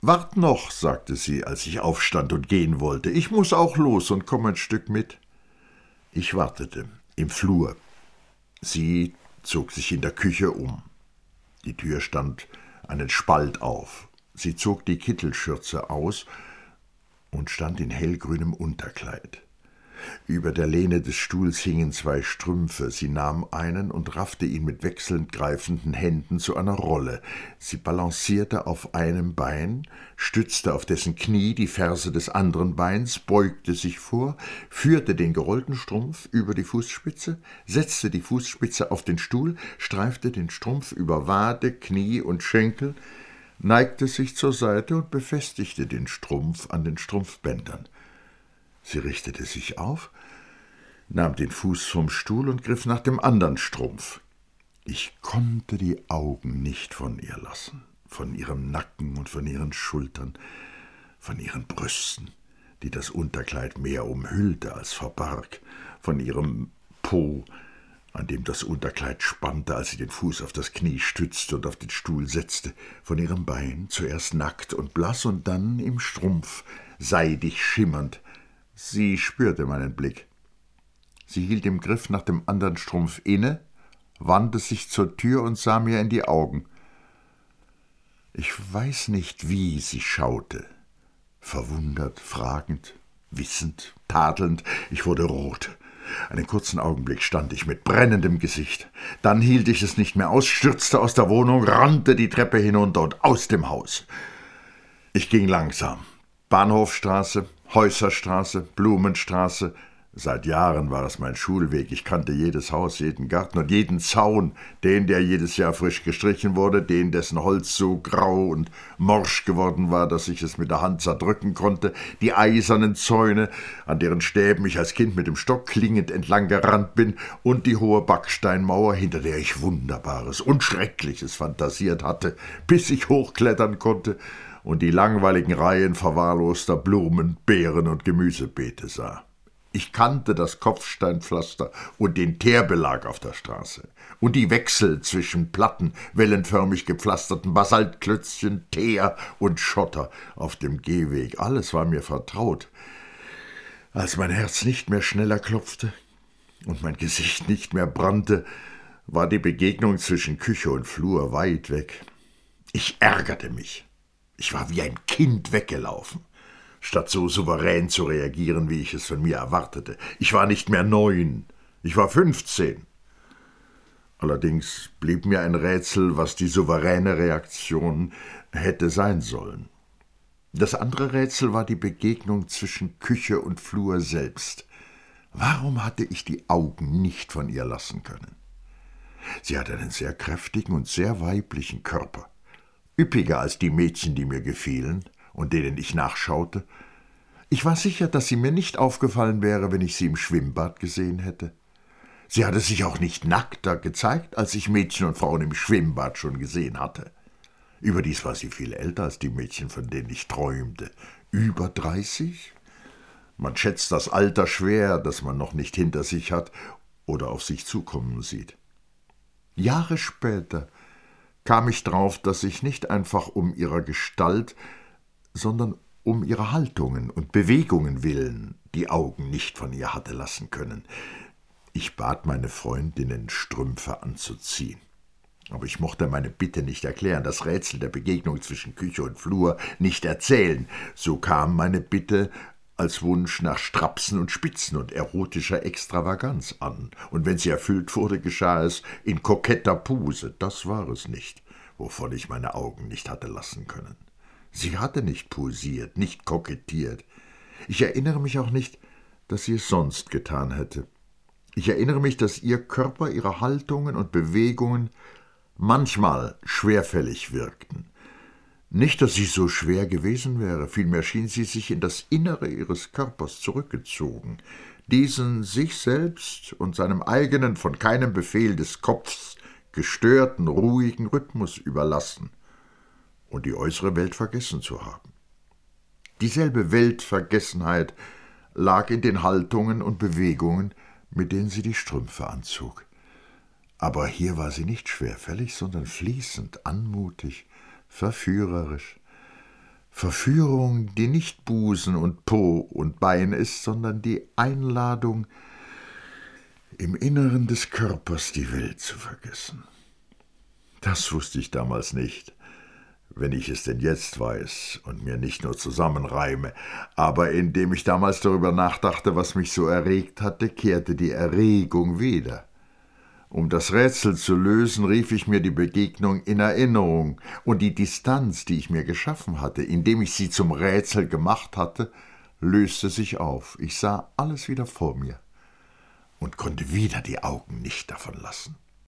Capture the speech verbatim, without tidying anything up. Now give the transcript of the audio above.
»Wart noch«, sagte sie, als ich aufstand und gehen wollte. »Ich muß auch los und komm ein Stück mit.« Ich wartete, im Flur. Sie zog sich in der Küche um. Die Tür stand einen Spalt auf. Sie zog die Kittelschürze aus und stand in hellgrünem Unterkleid. Über der Lehne des Stuhls hingen zwei Strümpfe. Sie nahm einen und raffte ihn mit wechselnd greifenden Händen zu einer Rolle. Sie balancierte auf einem Bein, stützte auf dessen Knie die Ferse des anderen Beins, beugte sich vor, führte den gerollten Strumpf über die Fußspitze, setzte die Fußspitze auf den Stuhl, streifte den Strumpf über Wade, Knie und Schenkel, neigte sich zur Seite und befestigte den Strumpf an den Strumpfbändern. Sie richtete sich auf, nahm den Fuß vom Stuhl und griff nach dem anderen Strumpf. Ich konnte die Augen nicht von ihr lassen, von ihrem Nacken und von ihren Schultern, von ihren Brüsten, die das Unterkleid mehr umhüllte als verbarg, von ihrem Po, an dem das Unterkleid spannte, als sie den Fuß auf das Knie stützte und auf den Stuhl setzte, von ihrem Bein, zuerst nackt und blass und dann im Strumpf, seidig schimmernd. Sie spürte meinen Blick. Sie hielt im Griff nach dem anderen Strumpf inne, wandte sich zur Tür und sah mir in die Augen. Ich weiß nicht, wie sie schaute. Verwundert, fragend, wissend, tadelnd. Ich wurde rot. Einen kurzen Augenblick stand ich mit brennendem Gesicht. Dann hielt ich es nicht mehr aus, stürzte aus der Wohnung, rannte die Treppe hinunter und aus dem Haus. Ich ging langsam. Bahnhofstraße, Häuserstraße, Blumenstraße. Seit Jahren war es mein Schulweg. Ich kannte jedes Haus, jeden Garten und jeden Zaun, den, der jedes Jahr frisch gestrichen wurde, den, dessen Holz so grau und morsch geworden war, dass ich es mit der Hand zerdrücken konnte, die eisernen Zäune, an deren Stäben ich als Kind mit dem Stock klingend entlang gerannt bin, und die hohe Backsteinmauer, hinter der ich Wunderbares und Schreckliches fantasiert hatte, bis ich hochklettern konnte und die langweiligen Reihen verwahrloster Blumen, Beeren und Gemüsebeete sah. Ich kannte das Kopfsteinpflaster und den Teerbelag auf der Straße und die Wechsel zwischen platten, wellenförmig gepflasterten Basaltklötzchen, Teer und Schotter auf dem Gehweg. Alles war mir vertraut. Als mein Herz nicht mehr schneller klopfte und mein Gesicht nicht mehr brannte, war die Begegnung zwischen Küche und Flur weit weg. Ich ärgerte mich. Ich war wie ein Kind weggelaufen, statt so souverän zu reagieren, wie ich es von mir erwartete. Ich war nicht mehr neun, ich war fünfzehn. Allerdings blieb mir ein Rätsel, was die souveräne Reaktion hätte sein sollen. Das andere Rätsel war die Begegnung zwischen Küche und Flur selbst. Warum hatte ich die Augen nicht von ihr lassen können? Sie hatte einen sehr kräftigen und sehr weiblichen Körper. Üppiger als die Mädchen, die mir gefielen und denen ich nachschaute. Ich war sicher, dass sie mir nicht aufgefallen wäre, wenn ich sie im Schwimmbad gesehen hätte. Sie hatte sich auch nicht nackter gezeigt, als ich Mädchen und Frauen im Schwimmbad schon gesehen hatte. Überdies war sie viel älter als die Mädchen, von denen ich träumte. Über dreißig? Man schätzt das Alter schwer, das man noch nicht hinter sich hat oder auf sich zukommen sieht. Jahre später kam ich drauf, dass ich nicht einfach um ihrer Gestalt, sondern um ihrer Haltungen und Bewegungen willen die Augen nicht von ihr hatte lassen können. Ich bat meine Freundinnen, Strümpfe anzuziehen. Aber ich mochte meine Bitte nicht erklären, das Rätsel der Begegnung zwischen Küche und Flur nicht erzählen. So kam meine Bitte als Wunsch nach Strapsen und Spitzen und erotischer Extravaganz an. Und wenn sie erfüllt wurde, geschah es in koketter Pose. Das war es nicht, wovon ich meine Augen nicht hatte lassen können. Sie hatte nicht posiert, nicht kokettiert. Ich erinnere mich auch nicht, dass sie es sonst getan hätte. Ich erinnere mich, dass ihr Körper, ihre Haltungen und Bewegungen manchmal schwerfällig wirkten. Nicht, dass sie so schwer gewesen wäre, vielmehr schien sie sich in das Innere ihres Körpers zurückgezogen, diesen sich selbst und seinem eigenen, von keinem Befehl des Kopfs gestörten, ruhigen Rhythmus überlassen und die äußere Welt vergessen zu haben. Dieselbe Weltvergessenheit lag in den Haltungen und Bewegungen, mit denen sie die Strümpfe anzog. Aber hier war sie nicht schwerfällig, sondern fließend, anmutig, verführerisch, Verführung, die nicht Busen und Po und Bein ist, sondern die Einladung, im Inneren des Körpers die Welt zu vergessen. Das wusste ich damals nicht, wenn ich es denn jetzt weiß und mir nicht nur zusammenreime, aber indem ich damals darüber nachdachte, was mich so erregt hatte, kehrte die Erregung wieder. Um das Rätsel zu lösen, rief ich mir die Begegnung in Erinnerung, und die Distanz, die ich mir geschaffen hatte, indem ich sie zum Rätsel gemacht hatte, löste sich auf. Ich sah alles wieder vor mir und konnte wieder die Augen nicht davon lassen.